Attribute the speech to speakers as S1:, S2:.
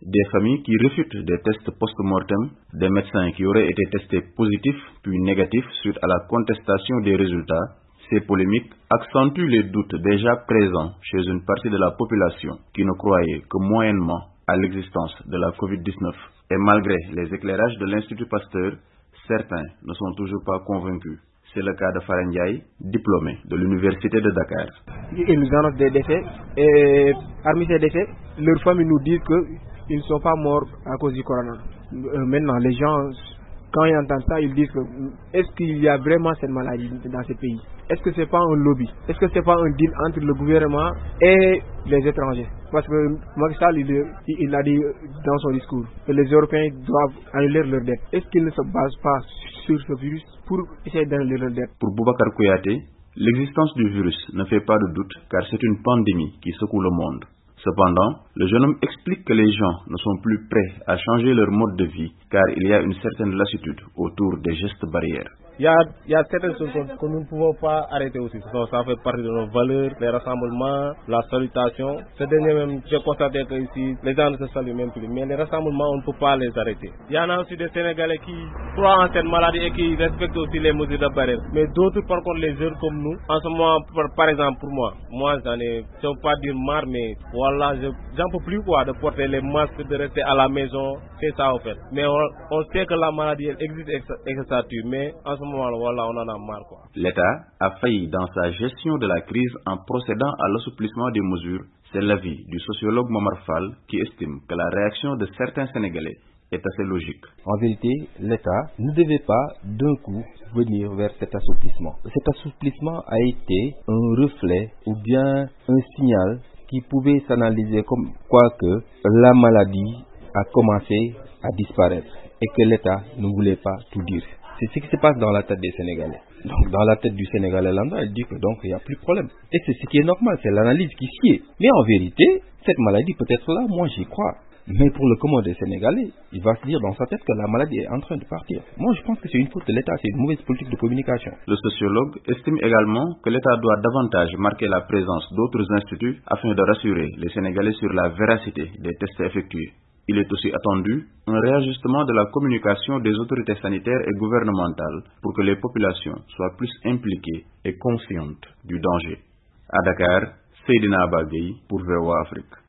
S1: Des familles qui refutent des tests post-mortem, des médecins qui auraient été testés positifs puis négatifs suite à la contestation des résultats. Ces polémiques accentuent les doutes déjà présents chez une partie de la population qui ne croyait que moyennement à l'existence de la COVID-19. Et malgré les éclairages de l'Institut Pasteur, certains ne sont toujours pas convaincus. C'est le cas de Fara Ndiaye, diplômé de l'Université de Dakar.
S2: Ils nous annoncent des décès et parmi ces décès, leurs familles nous disent qu'ils ne sont pas morts à cause du corona. Maintenant, les gens, quand ils entendent ça, ils disent que est-ce qu'il y a vraiment cette maladie dans ces pays? Est-ce que c'est pas un lobby? Est-ce que c'est pas un deal entre le gouvernement et les étrangers? Parce que Macky Sall, il a dit dans son discours que les Européens doivent annuler leurs dettes. Est-ce qu'ils ne se basent pas sur ce virus pour essayer d'annuler leurs dettes?
S1: Pour Boubacar Kouyaté, l'existence du virus ne fait pas de doute car c'est une pandémie qui secoue le monde. Cependant, le jeune homme explique que les gens ne sont plus prêts à changer leur mode de vie car il y a une certaine lassitude autour des gestes barrières.
S3: Il y a certaines choses que nous ne pouvons pas arrêter aussi. Ça fait partie de nos valeurs, les rassemblements, la salutation. Ce dernier même, j'ai constaté que ici, les gens ne se saluent même plus. Mais les rassemblements, on ne peut pas les arrêter. Il y en a aussi des Sénégalais qui croient en cette maladie et qui respectent aussi les mesures de barrière. Mais d'autres, par contre, les jeunes comme nous, en ce moment, par exemple, pour moi j'en ai, je ne veux pas dire marre, mais voilà, j'en peux plus quoi, de porter les masques, de rester à la maison. C'est ça, en fait. Mais on sait que la maladie, elle existe et que ça tue. Mais en ce moment, voilà, on en a marre, quoi.
S1: L'État a failli dans sa gestion de la crise en procédant à l'assouplissement des mesures. C'est l'avis du sociologue Momar Fall qui estime que la réaction de certains Sénégalais est assez logique.
S4: En vérité, l'État ne devait pas d'un coup venir vers cet assouplissement. Cet assouplissement a été un reflet ou bien un signal qui pouvait s'analyser comme quoi que la maladie a commencé à disparaître et que l'État ne voulait pas tout dire. C'est ce qui se passe dans la tête des Sénégalais. Donc dans la tête du Sénégalais lambda, il dit que donc il n'y a plus de problème. Et c'est ce qui est normal, c'est l'analyse qui s'y est. Mais en vérité, cette maladie peut être là, moi j'y crois. Mais pour le commun des Sénégalais, il va se dire dans sa tête que la maladie est en train de partir. Moi je pense que c'est une faute de l'État, c'est une mauvaise politique de communication.
S1: Le sociologue estime également que l'État doit davantage marquer la présence d'autres instituts afin de rassurer les Sénégalais sur la véracité des tests effectués. Il est aussi attendu un réajustement de la communication des autorités sanitaires et gouvernementales pour que les populations soient plus impliquées et conscientes du danger. À Dakar, Seydina Abba Gueye pour VOA Afrique.